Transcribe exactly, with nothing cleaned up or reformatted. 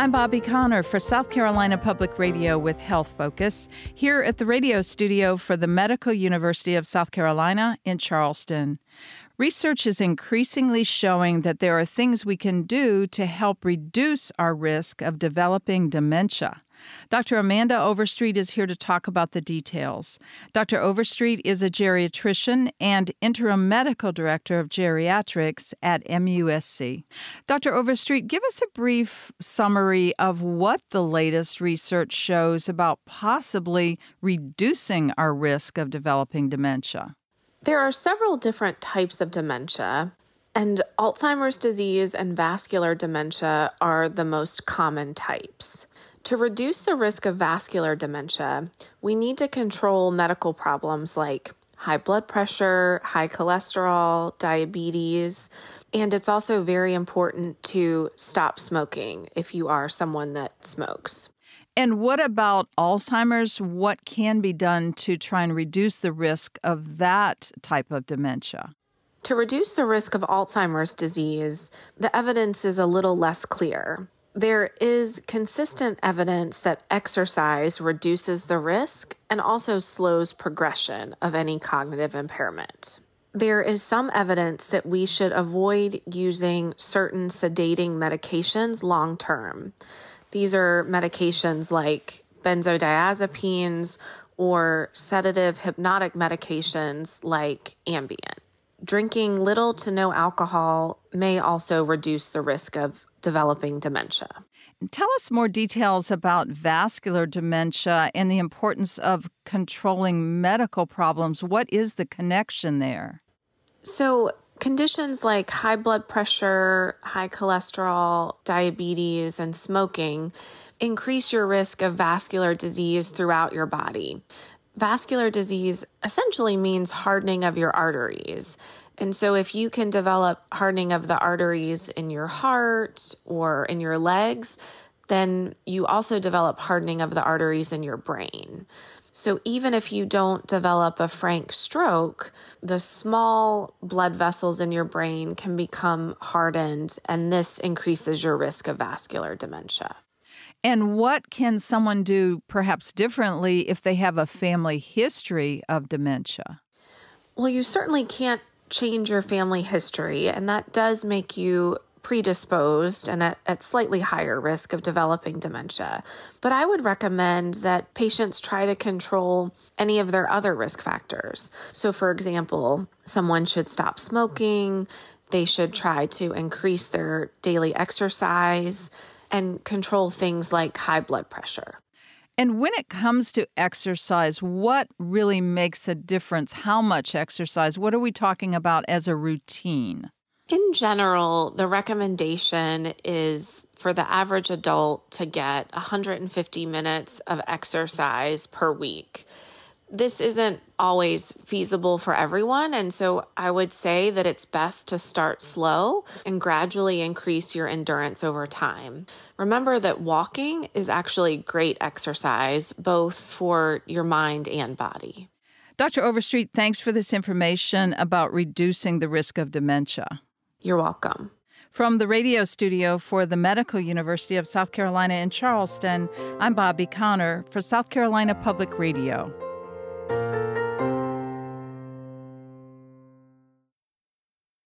I'm Bobby Connor for South Carolina Public Radio with Health Focus, here at the radio studio for the Medical University of South Carolina in Charleston. Research is increasingly showing that there are things we can do to help reduce our risk of developing dementia. Doctor Amanda Overstreet is here to talk about the details. Doctor Overstreet is a geriatrician and interim medical director of geriatrics at M U S C. Doctor Overstreet, give us a brief summary of what the latest research shows about possibly reducing our risk of developing dementia. There are several different types of dementia, and Alzheimer's disease and vascular dementia are the most common types. To reduce the risk of vascular dementia, we need to control medical problems like high blood pressure, high cholesterol, diabetes, and it's also very important to stop smoking if you are someone that smokes. And what about Alzheimer's? What can be done to try and reduce the risk of that type of dementia? To reduce the risk of Alzheimer's disease, the evidence is a little less clear. There is consistent evidence that exercise reduces the risk and also slows progression of any cognitive impairment. There is some evidence that we should avoid using certain sedating medications long term. These are medications like benzodiazepines or sedative hypnotic medications like Ambien. Drinking little to no alcohol may also reduce the risk of developing dementia. Tell us more details about vascular dementia and the importance of controlling medical problems. What is the connection there? So, conditions like high blood pressure, high cholesterol, diabetes, and smoking increase your risk of vascular disease throughout your body. Vascular disease essentially means hardening of your arteries. And so if you can develop hardening of the arteries in your heart or in your legs, then you also develop hardening of the arteries in your brain. So even if you don't develop a frank stroke, the small blood vessels in your brain can become hardened, and this increases your risk of vascular dementia. And what can someone do perhaps differently if they have a family history of dementia? Well, you certainly can't change your family history, and that does make you predisposed and at, at slightly higher risk of developing dementia. But I would recommend that patients try to control any of their other risk factors. So for example, someone should stop smoking, they should try to increase their daily exercise and control things like high blood pressure. And when it comes to exercise, what really makes a difference? How much exercise? What are we talking about as a routine? In general, the recommendation is for the average adult to get one hundred fifty minutes of exercise per week. This isn't always feasible for everyone, and so I would say that it's best to start slow and gradually increase your endurance over time. Remember that walking is actually great exercise, both for your mind and body. Doctor Overstreet, thanks for this information about reducing the risk of dementia. You're welcome. From the radio studio for the Medical University of South Carolina in Charleston, I'm Bobby Connor for South Carolina Public Radio.